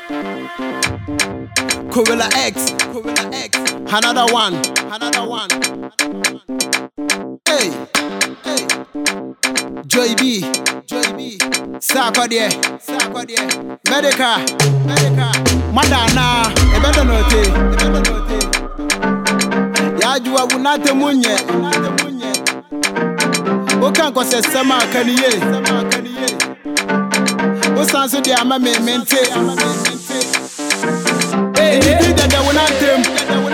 Gorilla X, another one. Hey, Joy B, Sakwadie, Medica, Madana, Ebeda Note, Yajua Wunate Munye, Okanko says Sama Kanye, Osanso de Amame Mente. Hey, you that they will not them.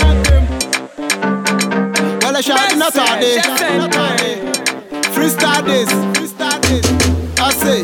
Well, I shall not day. Freestyle this. I say.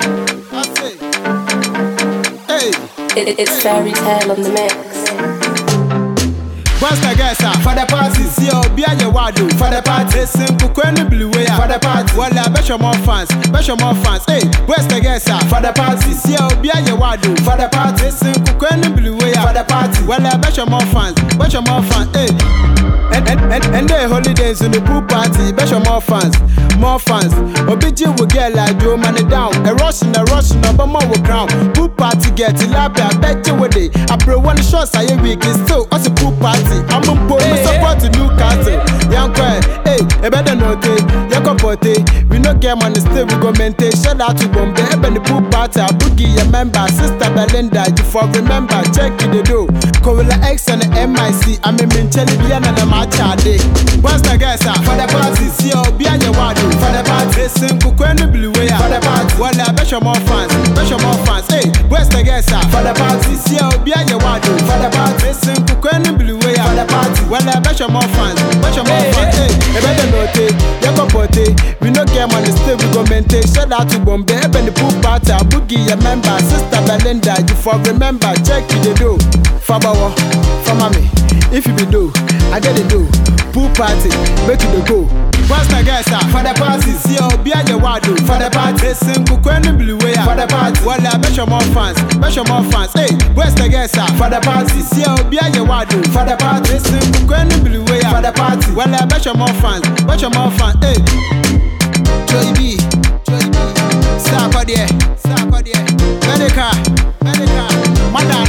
Hey, it's Fairy Tale on the mix. What's the guess? For the party, see you behind your wado. For the party, simple queen blue way. For the party, well, I bet you more fans. Hey, where's the guess? For the party, see you behind your wado. For the party, simple queen blue way. For the party, well, I bet you more fans. Hey, and the holidays in the pool party, bet you more fans. Obiji will get like Joe man down. A rush, but more will crown. Pool party get it lab, I bet you with it. I bro one shot, I week is still us a pool party. I'm on board, support to Newcastle. Young quiet, hey, a better note, Yakopote. We no care money, still we go maintain. Shout out to Bombay, even the pool party. I boogie your member, Sister Belinda. You for remember, check the do. Gorilla X and the MIC. I'm in Minchelli, Biana, and I'm a chardy. What's the guys for the party? See you behind your wado. For the party, simple queen blue way. For the party, well, I bet you more fans. Hey, where's the guys for the party? See you behind your wado. For the party, simple queen blue way. For the party, well, I bet you more fans. Hey, a better note, Yakopote. We no care money, still we go maintain. Shout out to Bombay, even the pool party. I boogie your member, Sister Belinda. You for remember, check the do. Fabawa, Famami. If you be do, I get it do. Pool party, make it go. What's the guys for the party? See you behind your wado. For the party, simple queen blue way. For the party, well, I bet you more fans. Hey, where's the guys for the party? See you behind your wado. For the party, simple queen blue way. For the party, well, I bet you more fans. Hey, Joy B, Sakwadie, Medica, Madana.